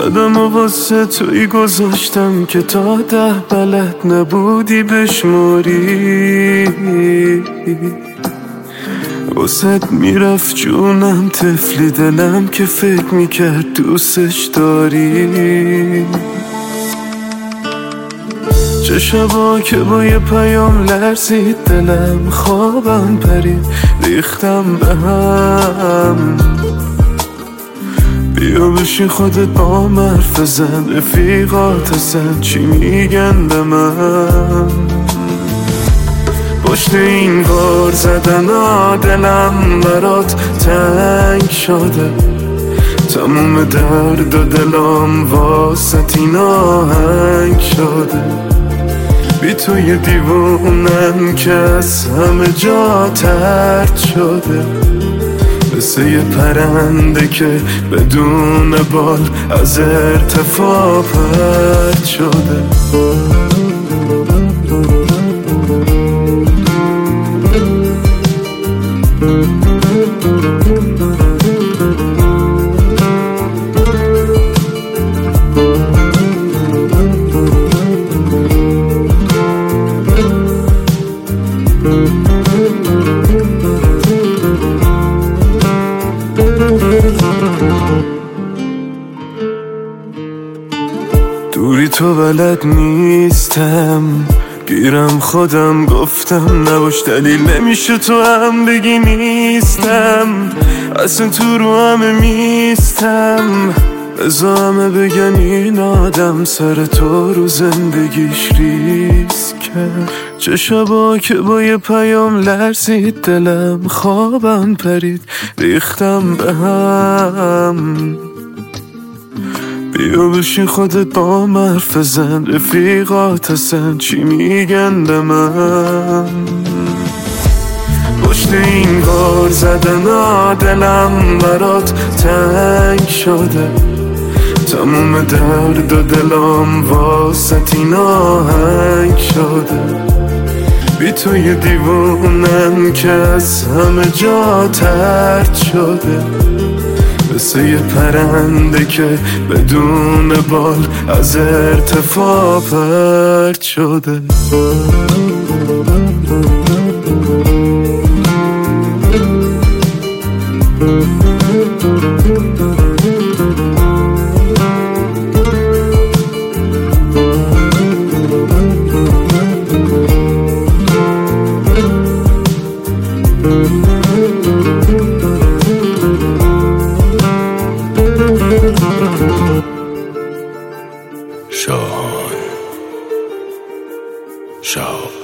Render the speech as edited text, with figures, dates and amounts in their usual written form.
قدم و واسه توی گذاشتم که تا 10 بلد نبودی بشماری. واسه میرفت جونم طفلی دلم که فکر میکرد دوستش داری. چه شبا که با یه پیام لرزید دلم، خوابم پرید ریختم به هم. بیا بشی خودت با من حرف بزن، رفیقات هستن چی میگن به من. پشت این کار زدن دلم برات تنگ شده، تموم درد و دلم واسط این آهنگ شده. بی توی دیوونم که از همه جا طرد شده، مثل یه پرنده که بدون بال از ارتفاع پرد شده. دوری تو بلد نیستم، گیرم خودم گفتم نباش دلیل نمیشه تو هم بگی نیستم. اصلا تو رو همه میستم، بذار همه بگن این آدم سر تو رو زندگیش ریسک کرد. چه شبا که با یه پیام لرزید دلم، خوابم پرید ریختم به هم. بیا بشین خودت با من حرف بزن، رفیقات هستن چی میگن به من. پشت این کار زدن دلم برات تنگ شده، تموم درد و دلم واسط این آهنگ شده. بی توی دیوونم که از همه جا طرد شده، مثل یه پرنده که بدون بال از ارتفاع پرد شده. Sean.